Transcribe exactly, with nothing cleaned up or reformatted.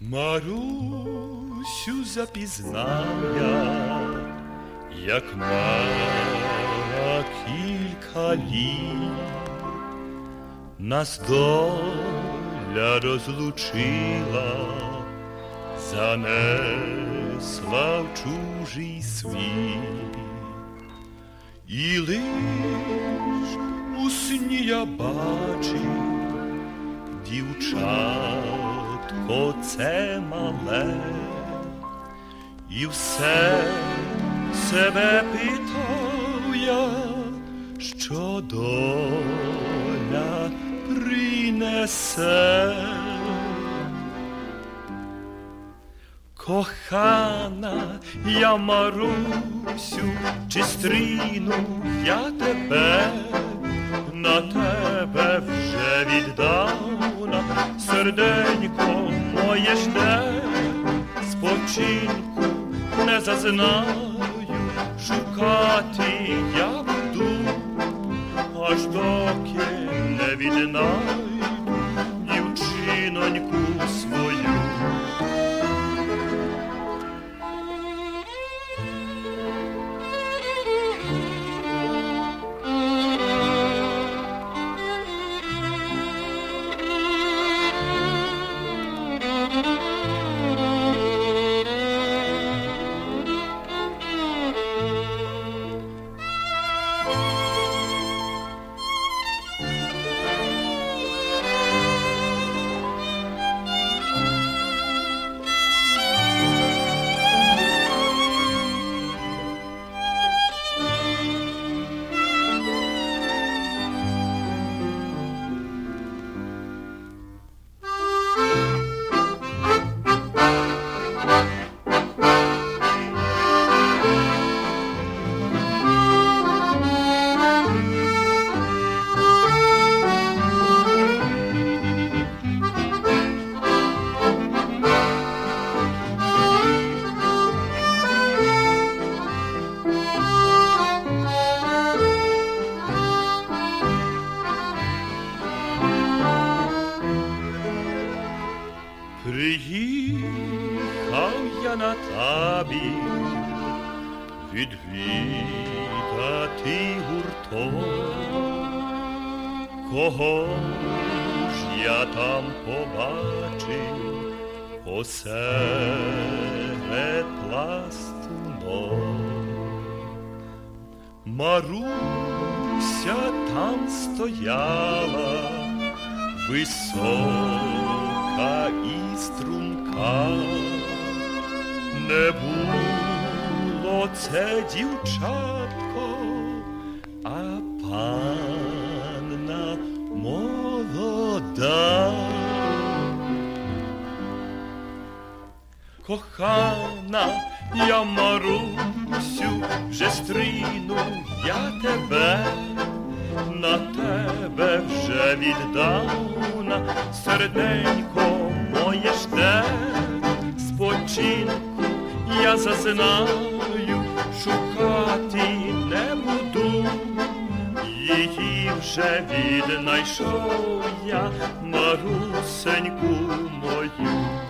Марусю запізнав я, як мала кілька літ. Нас доля розлучила, занесла в чужий світ. І лиш у сні я бачив дівчатко це мале, і все себе питав я, що доля принесе. Кохана я, Марусю, чи стріну я тебе, на тебе вже віддавна серденько моє жде. Спочинку не зазнаю, шукати я буду, аж доки не віднайду дівчиноньку свою. Приїхав я на табір відвідати гурток. Кого ж я там побачив посеред пластунок? Маруся там стояла, висока і струнка. Не було це дівчатко, а панна молода. Кохана я, Марусю, вже стріну я тебе, на тебе вже віддавна серденько моє жде. Спочинку я зазнаю, шукати не буду, її вже віднайшов я, Марусеньку мою.